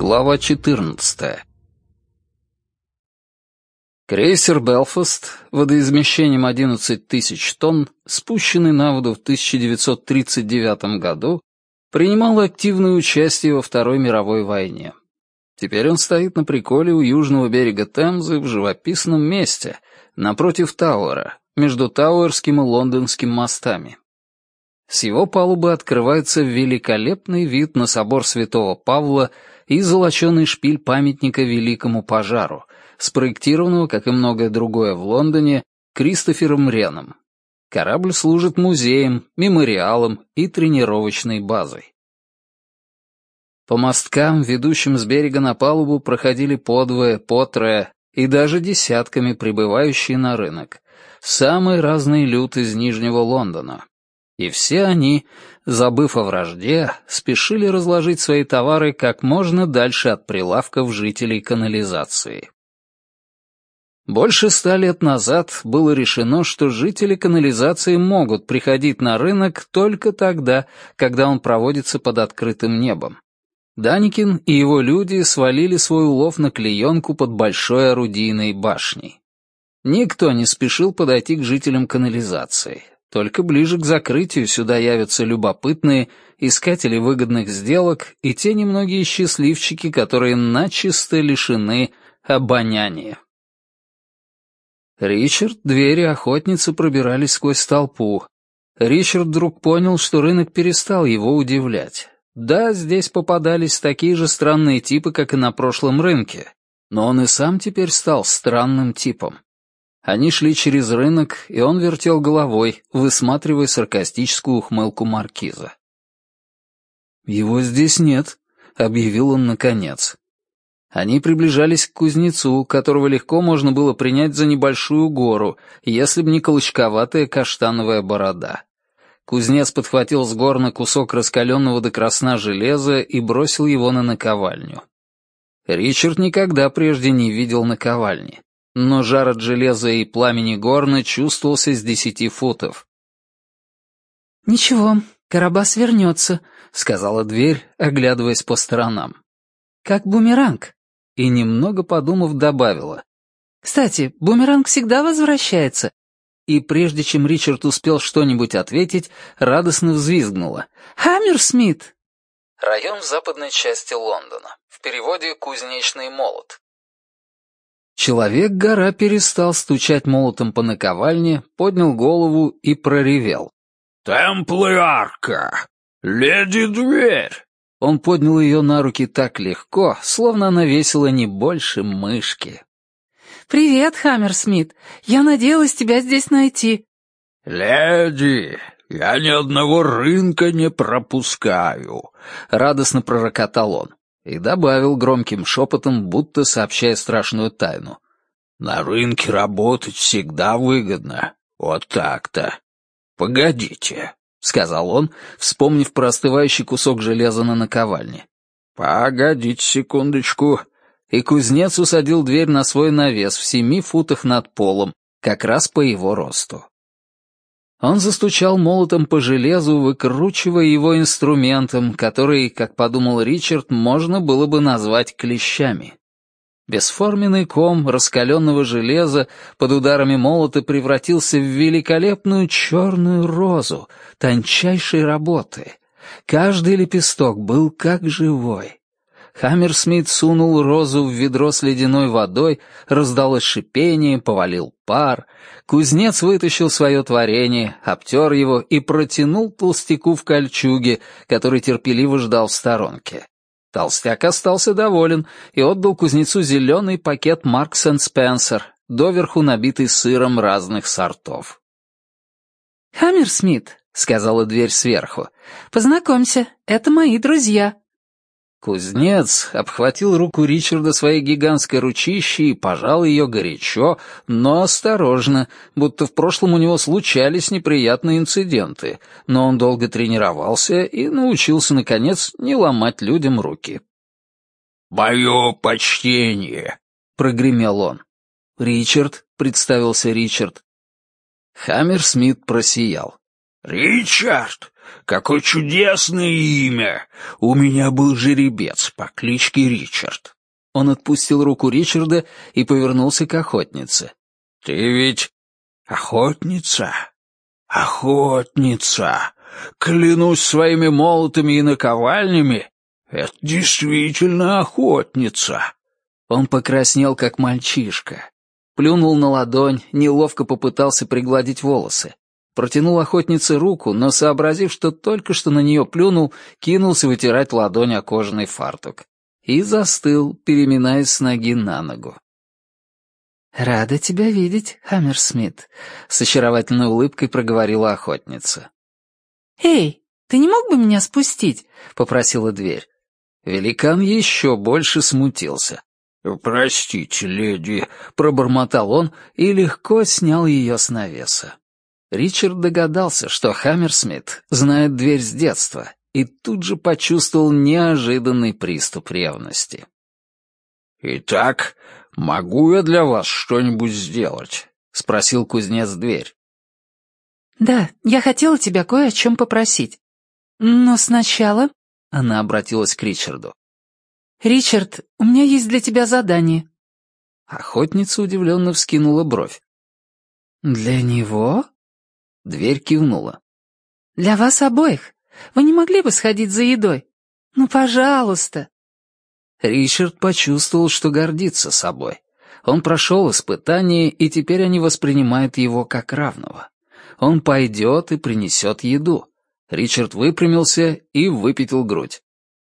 Глава 14. Крейсер «Белфаст» водоизмещением 11 тысяч тонн, спущенный на воду в 1939 году, принимал активное участие во Второй мировой войне. Теперь он стоит на приколе у южного берега Темзы в живописном месте, напротив Тауэра, между Тауэрским и Лондонским мостами. С его палубы открывается великолепный вид на собор Святого Павла и золоченый шпиль памятника Великому пожару, спроектированного, как и многое другое в Лондоне, Кристофером Реном. Корабль служит музеем, мемориалом и тренировочной базой. По мосткам, ведущим с берега на палубу, проходили подвое, потрое и даже десятками прибывающие на рынок. Самый разный люд из Нижнего Лондона. И все они, забыв о вражде, спешили разложить свои товары как можно дальше от прилавков жителей канализации. Больше 100 лет назад было решено, что жители канализации могут приходить на рынок только тогда, когда он проводится под открытым небом. Даникин и его люди свалили свой улов на клеенку под большой орудийной башней. Никто не спешил подойти к жителям канализации. Только ближе к закрытию сюда явятся любопытные, искатели выгодных сделок и те немногие счастливчики, которые начисто лишены обоняния. Ричард, двери охотницы пробирались сквозь толпу. Ричард вдруг понял, что рынок перестал его удивлять. Да, здесь попадались такие же странные типы, как и на прошлом рынке, но он и сам теперь стал странным типом. Они шли через рынок, и он вертел головой, высматривая саркастическую ухмылку маркиза. «Его здесь нет», — объявил он наконец. Они приближались к кузнецу, которого легко можно было принять за небольшую гору, если б не колочковатая каштановая борода. Кузнец подхватил с горна кусок раскаленного до красна железа и бросил его на наковальню. Ричард никогда прежде не видел наковальни, но жар от железа и пламени горна чувствовался с 10 футов. «Ничего, Карабас вернется», — сказала дверь, оглядываясь по сторонам. «Как бумеранг». И, немного подумав, добавила. «Кстати, бумеранг всегда возвращается». И прежде чем Ричард успел что-нибудь ответить, радостно взвизгнула. «Хаммерсмит!» Район в западной части Лондона. В переводе «кузнечный молот». Человек-гора перестал стучать молотом по наковальне, поднял голову и проревел. «Темплиарка! Леди-дверь!» Он поднял ее на руки так легко, словно она весила не больше мышки. «Привет, Хаммерсмит. Я надеялась тебя здесь найти». «Леди, я ни одного рынка не пропускаю», — радостно пророкотал он и добавил громким шепотом, будто сообщая страшную тайну. «На рынке работать всегда выгодно. Вот так-то. Погодите», — сказал он, вспомнив про остывающий кусок железа на наковальне. «Погодите секундочку». И кузнец усадил дверь на свой навес в 7 футах над полом, как раз по его росту. Он застучал молотом по железу, выкручивая его инструментом, который, как подумал Ричард, можно было бы назвать клещами. Бесформенный ком раскаленного железа под ударами молота превратился в великолепную черную розу тончайшей работы. Каждый лепесток был как живой. Хаммерсмит сунул розу в ведро с ледяной водой, раздалось шипение, повалил пар. Кузнец вытащил свое творение, обтер его и протянул толстяку в кольчуге, который терпеливо ждал в сторонке. Толстяк остался доволен и отдал кузнецу зеленый пакет Маркс энд Спенсер, доверху набитый сыром разных сортов. «Хаммерсмит», — сказала дверь сверху, — «познакомься, это мои друзья». Кузнец обхватил руку Ричарда своей гигантской ручищей и пожал ее горячо, но осторожно, будто в прошлом у него случались неприятные инциденты, но он долго тренировался и научился, наконец, не ломать людям руки. «Мое почтение!» — прогремел он. «Ричард», — представился Ричард. Хаммерсмит просиял. «Ричард, какое чудесное имя! У меня был жеребец по кличке Ричард». Он отпустил руку Ричарда и повернулся к охотнице. «Ты ведь охотница? Охотница! Клянусь своими молотами и наковальнями, это действительно охотница!» Он покраснел, как мальчишка. Плюнул на ладонь, неловко попытался пригладить волосы. Протянул охотнице руку, но, сообразив, что только что на нее плюнул, кинулся вытирать ладонь о кожаный фартук. И застыл, переминаясь с ноги на ногу. «Рада тебя видеть, Хаммерсмит», — с очаровательной улыбкой проговорила охотница. «Эй, ты не мог бы меня спустить?» — попросила дверь. Великан еще больше смутился. «Простите, леди», — пробормотал он и легко снял ее с навеса. Ричард догадался, что Хаммерсмит знает дверь с детства, и тут же почувствовал неожиданный приступ ревности. «Итак, могу я для вас что-нибудь сделать?» — спросил кузнец дверь. «Да, я хотела тебя кое о чем попросить. Но сначала...» — она обратилась к Ричарду. «Ричард, у меня есть для тебя задание». Охотница удивленно вскинула бровь. «Для него?» Дверь кивнула. «Для вас обоих. Вы не могли бы сходить за едой? Ну, пожалуйста». Ричард почувствовал, что гордится собой. Он прошел испытание, и теперь они воспринимают его как равного. Он пойдет и принесет еду. Ричард выпрямился и выпятил грудь.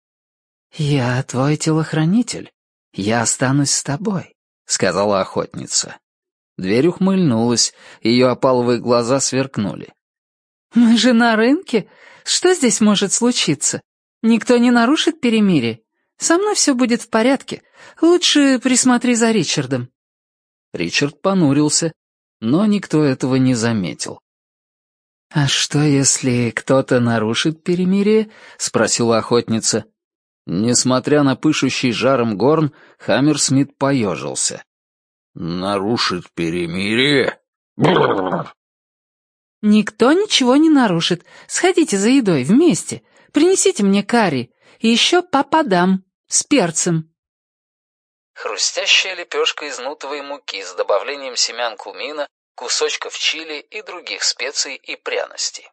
«Я твой телохранитель. Я останусь с тобой», — сказала охотница. Дверь ухмыльнулась, ее опаловые глаза сверкнули. «Мы же на рынке. Что здесь может случиться? Никто не нарушит перемирие. Со мной все будет в порядке. Лучше присмотри за Ричардом». Ричард понурился, но никто этого не заметил. «А что, если кто-то нарушит перемирие?» — спросила охотница. Несмотря на пышущий жаром горн, Хаммерсмит поежился. «Нарушит перемирие?» «Никто ничего не нарушит. Сходите за едой вместе. Принесите мне карри. И еще пападам с перцем». Хрустящая лепешка из нутовой муки с добавлением семян кумина, кусочков чили и других специй и пряностей.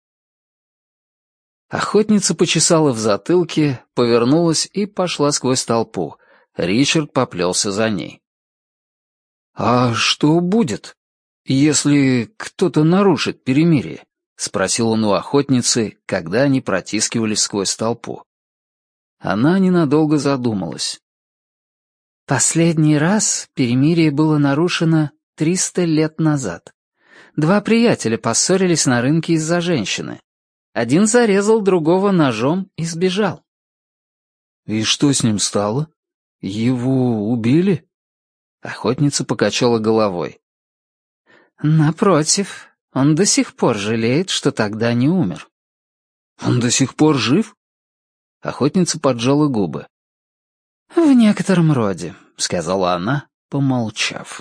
Охотница почесала в затылке, повернулась и пошла сквозь толпу. Ричард поплелся за ней. «А что будет, если кто-то нарушит перемирие?» — спросил он у охотницы, когда они протискивались сквозь толпу. Она ненадолго задумалась. Последний раз перемирие было нарушено 300 лет назад. Два приятеля поссорились на рынке из-за женщины. Один зарезал другого ножом и сбежал. «И что с ним стало? Его убили?» Охотница покачала головой. «Напротив, он до сих пор жалеет, что тогда не умер». «Он до сих пор жив?» Охотница поджала губы. «В некотором роде», — сказала она, помолчав.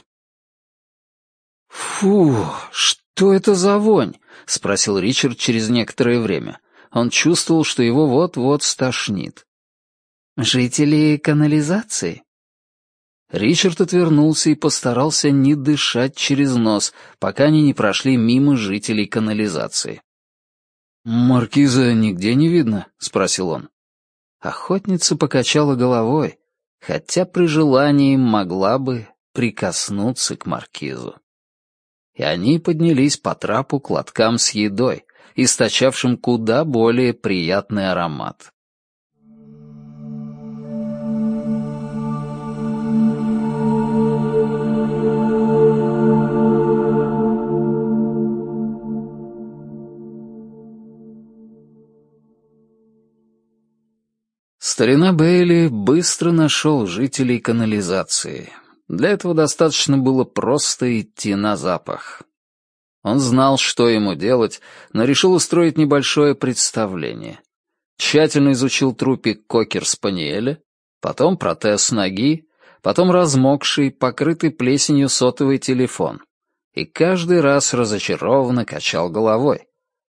«Фу, что это за вонь?» — спросил Ричард через некоторое время. Он чувствовал, что его вот-вот стошнит. «Жители канализации?» Ричард отвернулся и постарался не дышать через нос, пока они не прошли мимо жителей канализации. «Маркиза нигде не видно?» — спросил он. Охотница покачала головой, хотя при желании могла бы прикоснуться к маркизу. И они поднялись по трапу к лоткам с едой, источавшим куда более приятный аромат. Старина Бейли быстро нашел жителей канализации. Для этого достаточно было просто идти на запах. Он знал, что ему делать, но решил устроить небольшое представление. Тщательно изучил трупик кокер-спаниеля, потом протез ноги, потом размокший, покрытый плесенью сотовый телефон. И каждый раз разочарованно качал головой.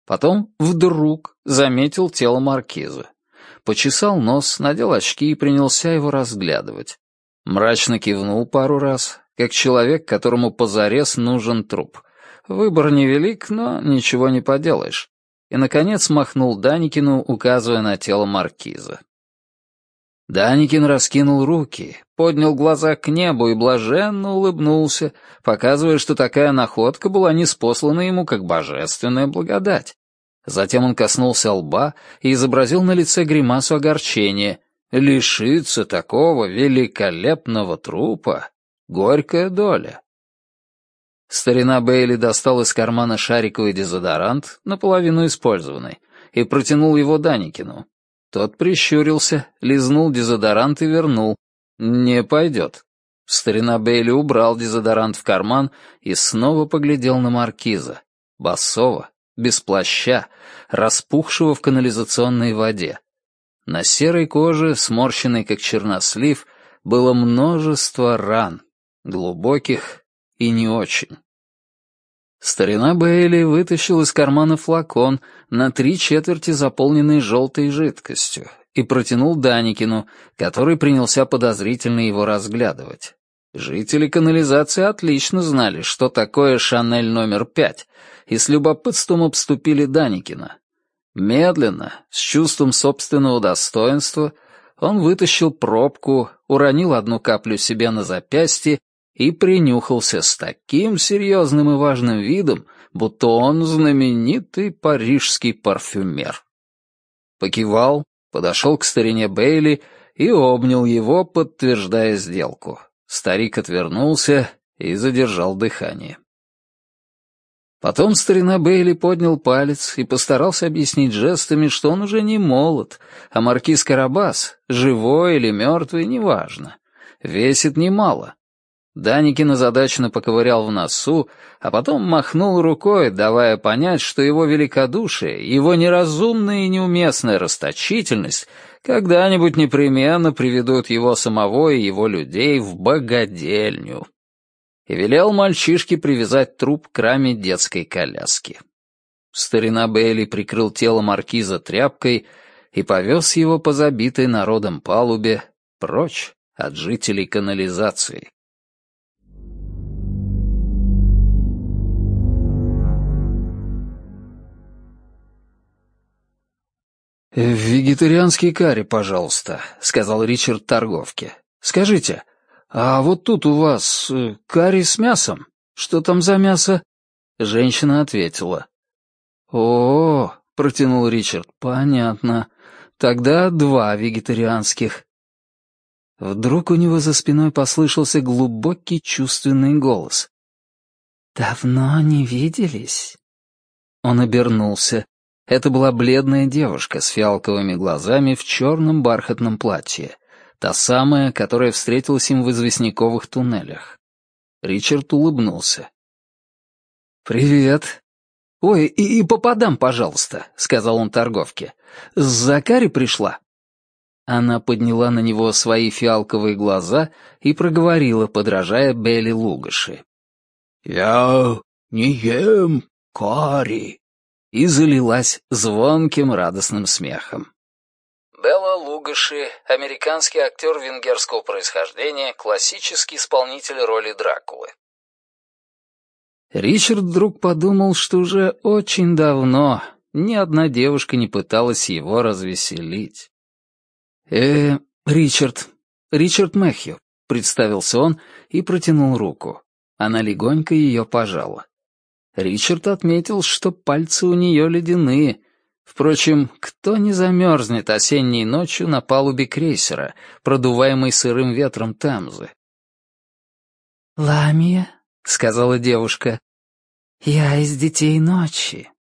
Потом вдруг заметил тело маркиза. Почесал нос, надел очки и принялся его разглядывать. Мрачно кивнул пару раз, как человек, которому позарез нужен труп. Выбор невелик, но ничего не поделаешь. И, наконец, махнул Даникину, указывая на тело маркиза. Даникин раскинул руки, поднял глаза к небу и блаженно улыбнулся, показывая, что такая находка была ниспослана ему как божественная благодать. Затем он коснулся лба и изобразил на лице гримасу огорчения. Лишиться такого великолепного трупа — горькая доля. Старина Бейли достал из кармана шариковый дезодорант, наполовину использованный, и протянул его Даникину. Тот прищурился, лизнул дезодорант и вернул. «Не пойдет». Старина Бейли убрал дезодорант в карман и снова поглядел на маркиза. Босого, без плаща, распухшего в канализационной воде. На серой коже, сморщенной как чернослив, было множество ран, глубоких и не очень. Старина Бейли вытащил из кармана флакон, на 3/4 заполненный желтой жидкостью, и протянул Даникину, который принялся подозрительно его разглядывать. Жители канализации отлично знали, что такое «Шанель номер 5», и с любопытством обступили Даникина. Медленно, с чувством собственного достоинства, он вытащил пробку, уронил одну каплю себе на запястье и принюхался с таким серьезным и важным видом, будто он знаменитый парижский парфюмер. Покивал, подошел к старине Бейли и обнял его, подтверждая сделку. Старик отвернулся и задержал дыхание. Потом старина Бейли поднял палец и постарался объяснить жестами, что он уже не молод, а маркиз Карабас, живой или мертвый, неважно, весит немало. Даникин озадаченно поковырял в носу, а потом махнул рукой, давая понять, что его великодушие, его неразумная и неуместная расточительность когда-нибудь непременно приведут его самого и его людей в богадельню. И велел мальчишке привязать труп к раме детской коляски. Старина Бейли прикрыл тело маркиза тряпкой и повез его по забитой народом палубе прочь от жителей канализации. «Вегетарианский карри, пожалуйста», — сказал Ричард торговке. «Скажите, а вот тут у вас карри с мясом? Что там за мясо?» Женщина ответила. «О, — протянул Ричард, — понятно. Тогда 2 вегетарианских». Вдруг у него за спиной послышался глубокий чувственный голос. «Давно не виделись?» Он обернулся. Это была бледная девушка с фиалковыми глазами в черном бархатном платье. Та самая, которая встретилась им в известняковых туннелях. Ричард улыбнулся. «Привет. Ой, и попадам, пожалуйста», — сказал он торговке. «За карри пришла?» Она подняла на него свои фиалковые глаза и проговорила, подражая Белли Лугаши. «Я не ем карри», и залилась звонким радостным смехом. Белла Лугаши, американский актер венгерского происхождения, классический исполнитель роли Дракулы. Ричард вдруг подумал, что уже очень давно ни одна девушка не пыталась его развеселить. Ричард Мэхью», — представился он и протянул руку. Она легонько ее пожала. Ричард отметил, что пальцы у нее ледяные. Впрочем, кто не замерзнет осенней ночью на палубе крейсера, продуваемой сырым ветром Темзы? «Ламия», — сказала девушка, — «я из детей ночи».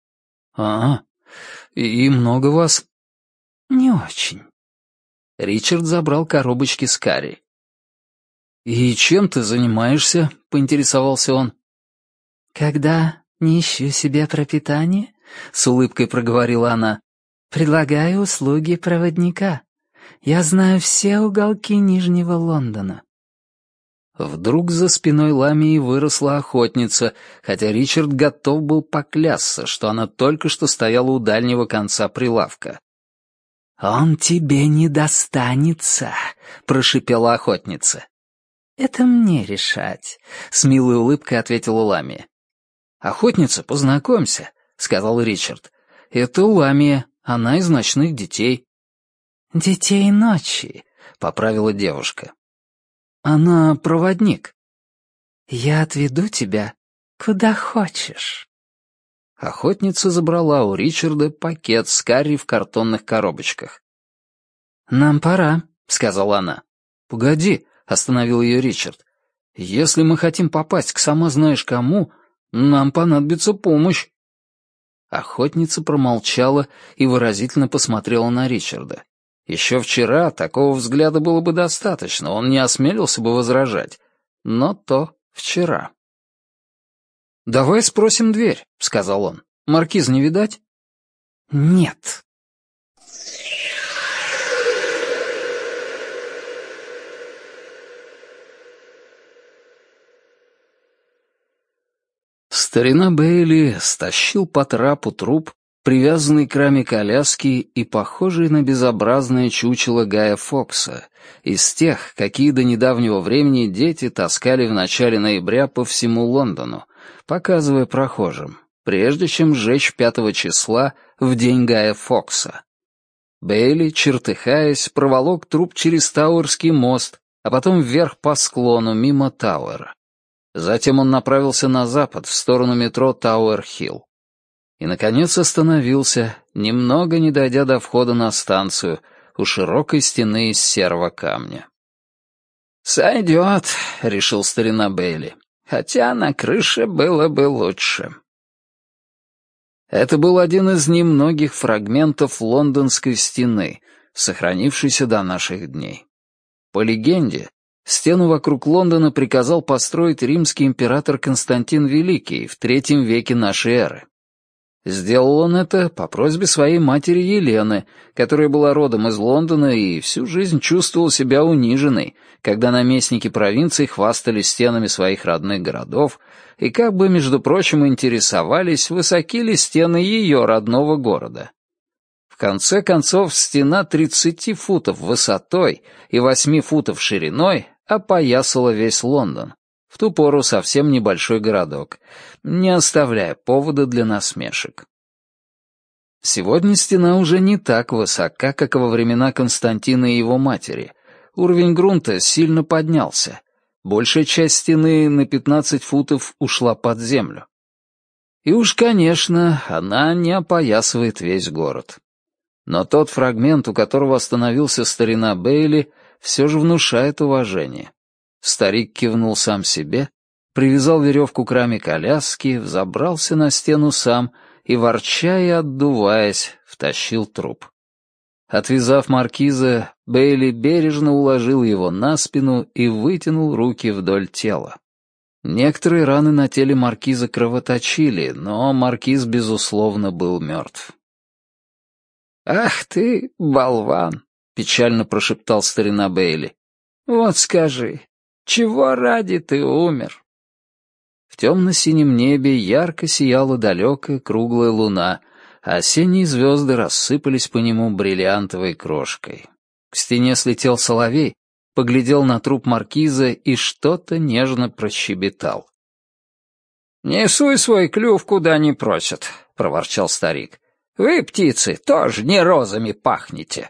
И много вас?» «Не очень». Ричард забрал коробочки с карри. «И чем ты занимаешься?» — поинтересовался он. «Когда не ищу себе пропитание, — с улыбкой проговорила она, — предлагаю услуги проводника. Я знаю все уголки Нижнего Лондона». Вдруг за спиной Ламии выросла охотница, хотя Ричард готов был поклясться, что она только что стояла у дальнего конца прилавка. «Он тебе не достанется», — прошипела охотница. «Это мне решать», — с милой улыбкой ответила Ламия. «Охотница, познакомься», — сказал Ричард. «Это Ламия, она из «Ночных детей». «Детей ночи», — поправила девушка. «Она проводник». «Я отведу тебя куда хочешь». Охотница забрала у Ричарда пакет с карри в картонных коробочках. «Нам пора», — сказала она. «Погоди», — остановил ее Ричард. «Если мы хотим попасть к сама знаешь кому, нам понадобится помощь». Охотница промолчала и выразительно посмотрела на Ричарда. Еще вчера такого взгляда было бы достаточно, он не осмелился бы возражать. Но то вчера. «Давай спросим дверь», — сказал он. «Маркиз не видать?» «Нет». Старина Бейли стащил по трапу труп, привязанный к раме коляски и похожий на безобразное чучело Гая Фокса, из тех, какие до недавнего времени дети таскали в начале ноября по всему Лондону, показывая прохожим, прежде чем сжечь 5 числа в день Гая Фокса. Бейли, чертыхаясь, проволок труп через Тауэрский мост, а потом вверх по склону мимо Тауэра. Затем он направился на запад, в сторону метро Тауэр-Хилл. И, наконец, остановился, немного не дойдя до входа на станцию, у широкой стены из серого камня. «Сойдет», — решил старина Бейли, «хотя на крыше было бы лучше». Это был один из немногих фрагментов лондонской стены, сохранившийся до наших дней. По легенде, стену вокруг Лондона приказал построить римский император Константин Великий в III веке нашей эры. Сделал он это по просьбе своей матери Елены, которая была родом из Лондона и всю жизнь чувствовала себя униженной, когда наместники провинций хвастались стенами своих родных городов и как бы, между прочим, интересовались, высоки ли стены ее родного города. В конце концов, стена 30 футов высотой и 8 футов шириной опоясала весь Лондон, в ту пору совсем небольшой городок, не оставляя повода для насмешек. Сегодня стена уже не так высока, как во времена Константина и его матери. Уровень грунта сильно поднялся. Большая часть стены на 15 футов ушла под землю. И уж, конечно, она не опоясывает весь город. Но тот фрагмент, у которого остановился старина Бейли, все же внушает уважение. Старик кивнул сам себе, привязал веревку к раме коляски, взобрался на стену сам и, ворча и отдуваясь, втащил труп. Отвязав маркиза, Бейли бережно уложил его на спину и вытянул руки вдоль тела. Некоторые раны на теле маркиза кровоточили, но маркиз, безусловно, был мертв. «Ах ты, болван!» — печально прошептал старина Бейли. «Вот скажи, чего ради ты умер?» В темно-синем небе ярко сияла далекая круглая луна, а осенние звезды рассыпались по нему бриллиантовой крошкой. К стене слетел соловей, поглядел на труп маркиза и что-то нежно прощебетал. «Не суй свой клюв, куда не просят», — проворчал старик. «Вы, птицы, тоже не розами пахнете».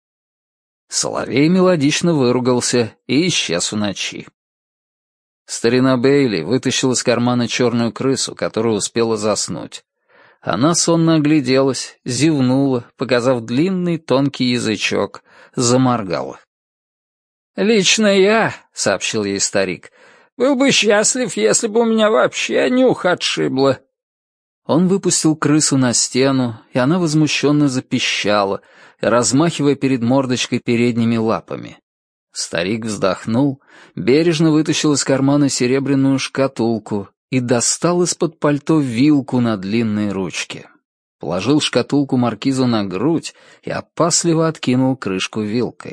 Соловей мелодично выругался и исчез в ночи. Старина Бейли вытащил из кармана черную крысу, которая успела заснуть. Она сонно огляделась, зевнула, показав длинный тонкий язычок, заморгала. «Лично я, — сообщил ей старик, — был бы счастлив, если бы у меня вообще нюх отшибло». Он выпустил крысу на стену, и она возмущенно запищала, размахивая перед мордочкой передними лапами. Старик вздохнул, бережно вытащил из кармана серебряную шкатулку и достал из-под пальто вилку на длинной ручке. Положил шкатулку маркизу на грудь и опасливо откинул крышку вилкой.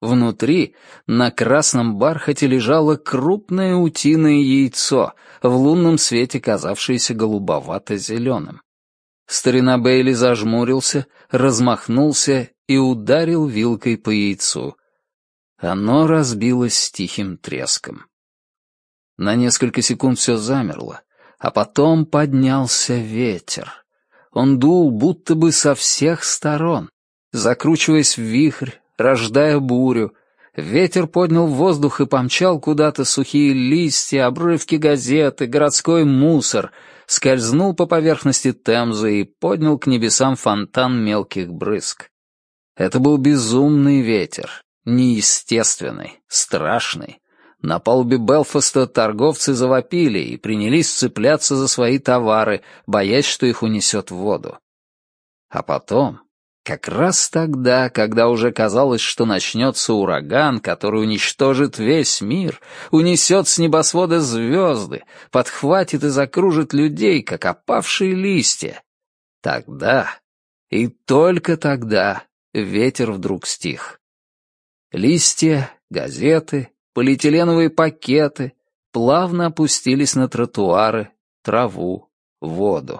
Внутри, на красном бархате, лежало крупное утиное яйцо, в лунном свете казавшееся голубовато-зеленым. Старина Бейли зажмурился, размахнулся и ударил вилкой по яйцу. Оно разбилось с тихим треском. На несколько секунд все замерло, а потом поднялся ветер. Он дул будто бы со всех сторон, закручиваясь в вихрь, рождая бурю. Ветер поднял в воздух и помчал куда-то сухие листья, обрывки газеты, городской мусор, скользнул по поверхности Темзы и поднял к небесам фонтан мелких брызг. Это был безумный ветер, неестественный, страшный. На палубе Белфаста торговцы завопили и принялись цепляться за свои товары, боясь, что их унесет в воду. А потом, как раз тогда, когда уже казалось, что начнется ураган, который уничтожит весь мир, унесет с небосвода звезды, подхватит и закружит людей, как опавшие листья, тогда, и только тогда, ветер вдруг стих. Листья, газеты, полиэтиленовые пакеты плавно опустились на тротуары, траву, воду.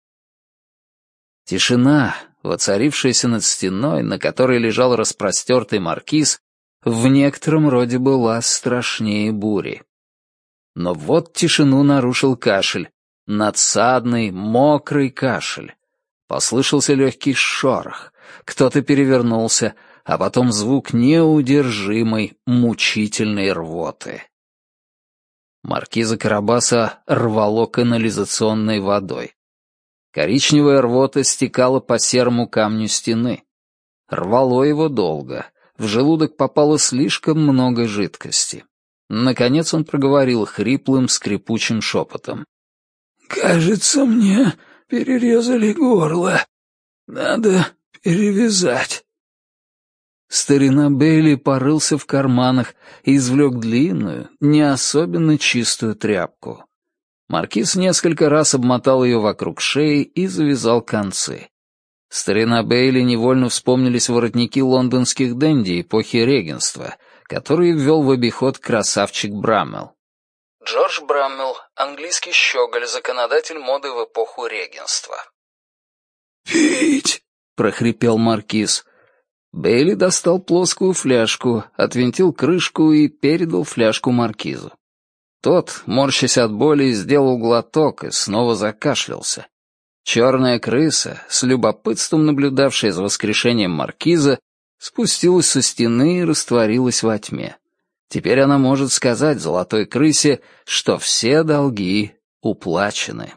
Тишина, воцарившаяся над стеной, на которой лежал распростертый маркиз, в некотором роде была страшнее бури. Но вот тишину нарушил кашель, надсадный, мокрый кашель. Послышался легкий шорох, кто-то перевернулся, а потом звук неудержимой, мучительной рвоты. Маркиза Карабаса рвало канализационной водой. Коричневая рвота стекала по серому камню стены. Рвало его долго, в желудок попало слишком много жидкости. Наконец он проговорил хриплым, скрипучим шепотом. «Кажется, мне перерезали горло. Надо перевязать». Старина Бейли порылся в карманах и извлек длинную, не особенно чистую тряпку. Маркиз несколько раз обмотал ее вокруг шеи и завязал концы. Старина Бейли невольно вспомнились воротники лондонских денди эпохи регенства, которые ввел в обиход красавчик Браммел. Джордж Браммел, английский щеголь, законодатель моды в эпоху регенства. «Пить!» — прохрипел маркиз. Бейли достал плоскую фляжку, отвинтил крышку и передал фляжку маркизу. Тот, морщась от боли, сделал глоток и снова закашлялся. Черная крыса, с любопытством наблюдавшая за воскрешением маркиза, спустилась со стены и растворилась во тьме. Теперь она может сказать золотой крысе, что все долги уплачены.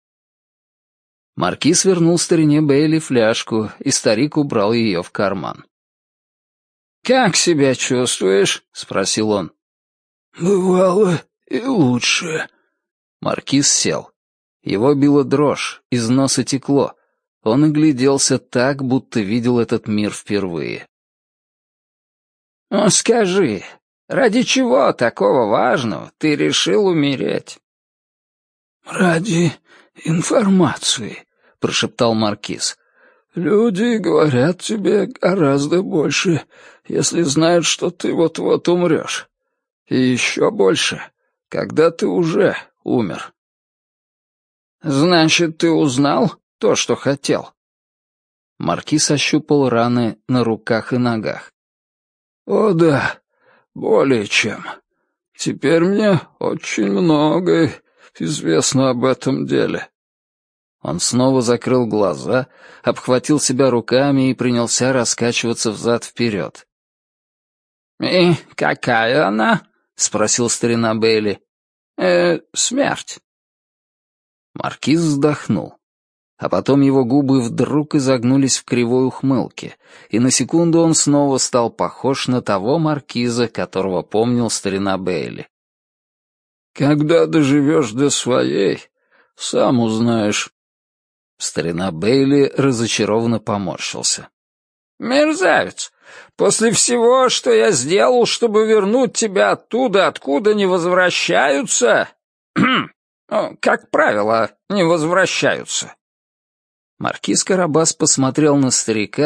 Маркиз вернул старине Бейли фляжку, и старик убрал ее в карман. «Как себя чувствуешь?» — спросил он. «Бывало и лучше». Маркиз сел. Его била дрожь, из носа текло. Он огляделся так, будто видел этот мир впервые. «Ну, скажи, ради чего такого важного ты решил умереть?» «Ради информации», — прошептал маркиз. «Люди говорят тебе гораздо больше, если знают, что ты вот-вот умрешь. И еще больше, когда ты уже умер». «Значит, ты узнал то, что хотел?» Маркиз ощупал раны на руках и ногах. «О да, более чем. Теперь мне очень многое известно об этом деле». Он снова закрыл глаза, обхватил себя руками и принялся раскачиваться взад-вперед. «И какая она?» — спросил старина Бейли. Смерть». Маркиз вздохнул. А потом его губы вдруг изогнулись в кривой ухмылке, и на секунду он снова стал похож на того маркиза, которого помнил старина Бейли. «Когда доживешь до своей, сам узнаешь». Старина Бейли разочарованно поморщился. «Мерзавец! После всего, что я сделал, чтобы вернуть тебя оттуда, откуда не возвращаются, как правило, не возвращаются». Маркиз Карабас посмотрел на старика,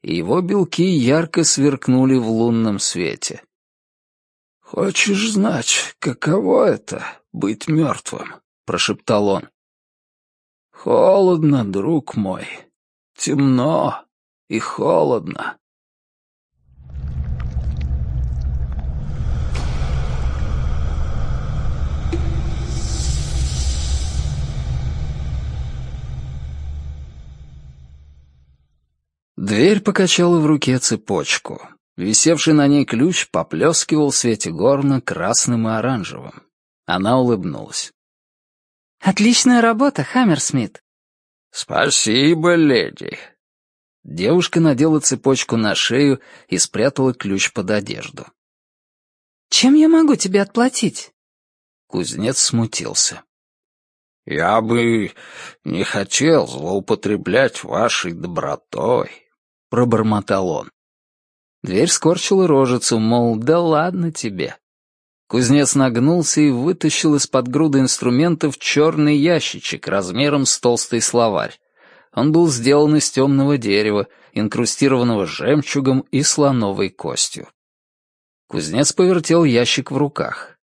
и его белки ярко сверкнули в лунном свете. «Хочешь знать, каково это — быть мертвым?» — прошептал он. «Холодно, друг мой, темно и холодно». Дверь покачала в руке цепочку. Висевший на ней ключ поплескивал в свете горна красным и оранжевым. Она улыбнулась. «Отличная работа, Хаммерсмит». «Спасибо, леди». Девушка надела цепочку на шею и спрятала ключ под одежду. «Чем я могу тебе отплатить?» Кузнец смутился. «Я бы не хотел злоупотреблять вашей добротой», — пробормотал он. Дверь скорчила рожицу, мол, да ладно тебе. Кузнец нагнулся и вытащил из-под груды инструментов черный ящичек размером с толстый словарь. Он был сделан из темного дерева, инкрустированного жемчугом и слоновой костью. Кузнец повертел ящик в руках.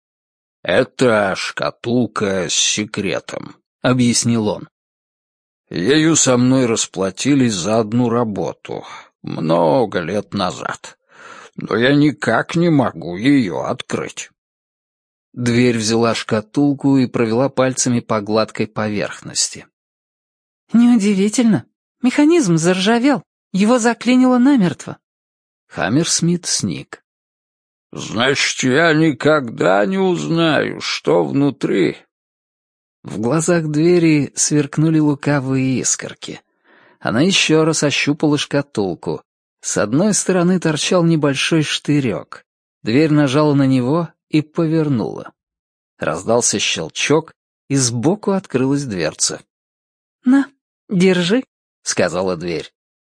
«Это шкатулка с секретом», — объяснил он. «Ею со мной расплатились за одну работу много лет назад, но я никак не могу ее открыть». Дверь взяла шкатулку и провела пальцами по гладкой поверхности. «Неудивительно. Механизм заржавел. Его заклинило намертво». Хаммерсмит сник. «Значит, я никогда не узнаю, что внутри». В глазах двери сверкнули лукавые искорки. Она еще раз ощупала шкатулку. С одной стороны торчал небольшой штырек. Дверь нажала на него и повернула. Раздался щелчок, и сбоку открылась дверца. «На, держи», — сказала дверь.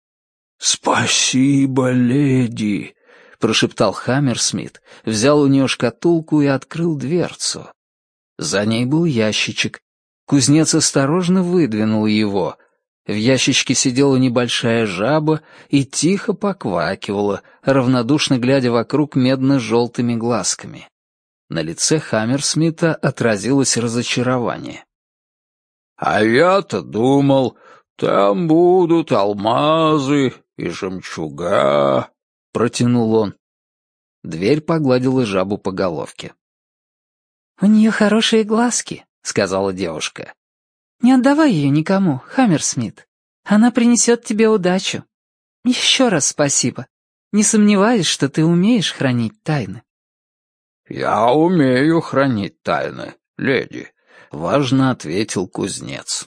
«Спасибо, леди», — прошептал Хаммерсмит, взял у нее шкатулку и открыл дверцу. За ней был ящичек. Кузнец осторожно выдвинул его. В ящичке сидела небольшая жаба и тихо поквакивала, равнодушно глядя вокруг медно-желтыми глазками. На лице Хаммерсмита отразилось разочарование. «А я-то думал, там будут алмазы и жемчуга», — протянул он. Дверь погладила жабу по головке. «У нее хорошие глазки», — сказала девушка. «Не отдавай ее никому, Хаммерсмит. Она принесет тебе удачу. Еще раз спасибо. Не сомневаюсь, что ты умеешь хранить тайны». «Я умею хранить тайны, леди», — важно ответил кузнец.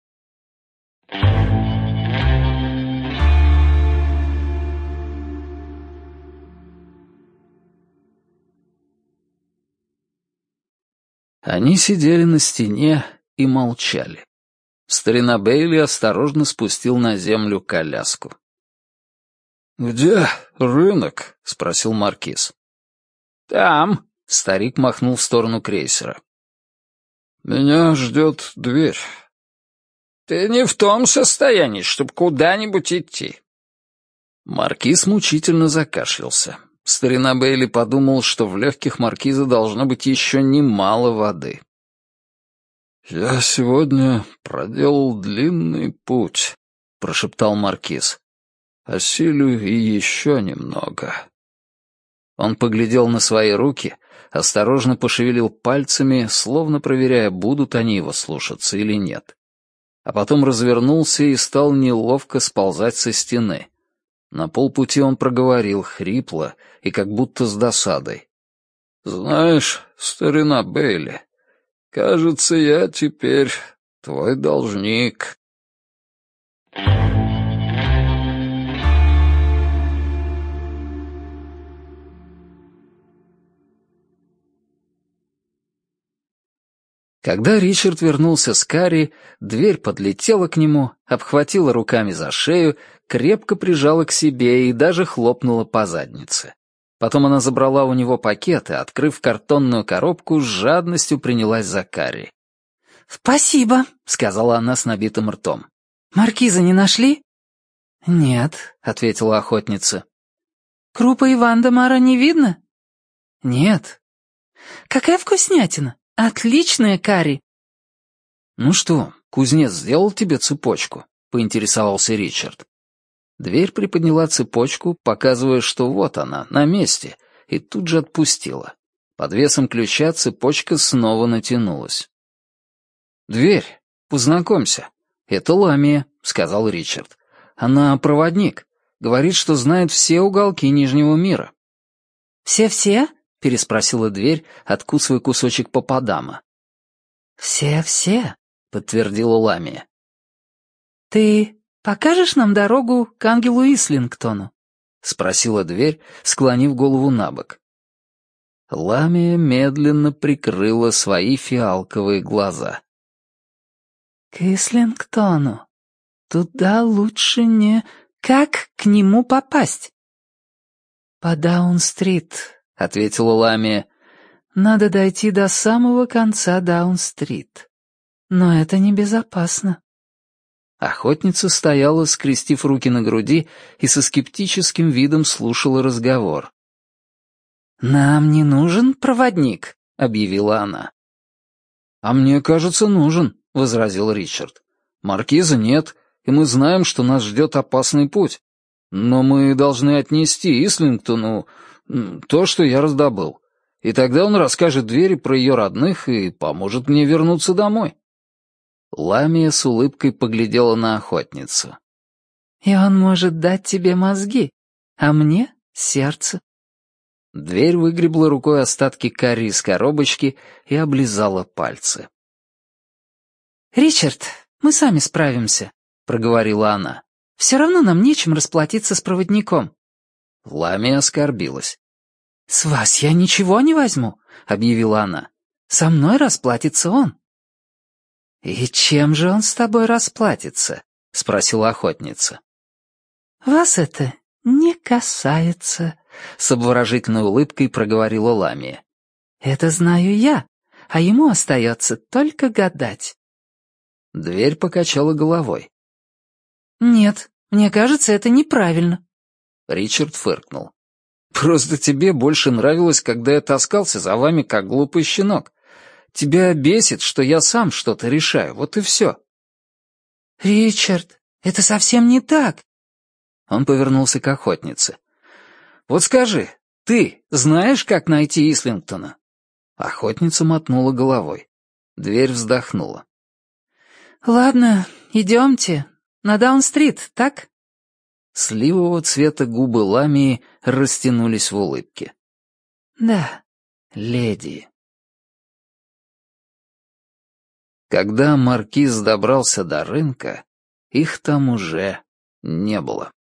Они сидели на стене и молчали. Старина Бейли осторожно спустил на землю коляску. «Где рынок?» — спросил маркиз. «Там», — старик махнул в сторону крейсера. «Меня ждет дверь». «Ты не в том состоянии, чтобы куда-нибудь идти». Маркиз мучительно закашлялся. Старина Бейли подумал, что в легких маркиза должно быть еще немало воды. «Я сегодня проделал длинный путь», — прошептал маркиз. «Осилю и еще немного». Он поглядел на свои руки, осторожно пошевелил пальцами, словно проверяя, будут они его слушаться или нет. А потом развернулся и стал неловко сползать со стены. На полпути он проговорил хрипло и как будто с досадой. «Знаешь, старина Бейли, кажется, я теперь твой должник». Когда Ричард вернулся с Карри, дверь подлетела к нему, обхватила руками за шею, крепко прижала к себе и даже хлопнула по заднице. Потом она забрала у него пакет и, открыв картонную коробку, с жадностью принялась за Карри. «Спасибо», — сказала она с набитым ртом. «Маркиза не нашли?» «Нет», — ответила охотница. «Крупа и Вандамара не видно?» «Нет». «Какая вкуснятина! Отличная карри!» «Ну что, кузнец сделал тебе цепочку?» — поинтересовался Ричард. Дверь приподняла цепочку, показывая, что вот она, на месте, и тут же отпустила. Под весом ключа цепочка снова натянулась. «Дверь, познакомься. Это Ламия», — сказал Ричард. «Она проводник. Говорит, что знает все уголки Нижнего мира». «Все-все?» — переспросила дверь, откусывая кусочек попадама. «Все-все?» — подтвердила Ламия. «Ты покажешь нам дорогу к ангелу Ислингтону?» — спросила дверь, склонив голову набок. Ламия медленно прикрыла свои фиалковые глаза. «К Ислингтону. Туда лучше не... Как к нему попасть?» «По Даун-стрит», — ответила Ламия. «Надо дойти до самого конца Даун-стрит. Но это небезопасно». Охотница стояла, скрестив руки на груди, и со скептическим видом слушала разговор. «Нам не нужен проводник», — объявила она. «А мне кажется, нужен», — возразил Ричард. «Маркиза нет, и мы знаем, что нас ждет опасный путь. Но мы должны отнести Ислингтону то, что я раздобыл. И тогда он расскажет двери про ее родных и поможет мне вернуться домой». Ламия с улыбкой поглядела на охотницу. «И он может дать тебе мозги, а мне — сердце». Дверь выгребла рукой остатки карри из коробочки и облизала пальцы. «Ричард, мы сами справимся», — проговорила она. «Все равно нам нечем расплатиться с проводником». Ламия оскорбилась. «С вас я ничего не возьму», — объявила она. «Со мной расплатится он». «И чем же он с тобой расплатится?» — спросила охотница. «Вас это не касается», — с обворожительной улыбкой проговорила Ламия. «Это знаю я, а ему остается только гадать». Дверь покачала головой. «Нет, мне кажется, это неправильно». Ричард фыркнул. «Просто тебе больше нравилось, когда я таскался за вами, как глупый щенок. Тебя бесит, что я сам что-то решаю, вот и все». «Ричард, это совсем не так». Он повернулся к охотнице. «Вот скажи, ты знаешь, как найти Ислингтона?» Охотница мотнула головой. Дверь вздохнула. «Ладно, идемте. На Даун-стрит, так?» Сливового цвета губы Ламии растянулись в улыбке. «Да, леди». Когда маркиз добрался до рынка, их там уже не было.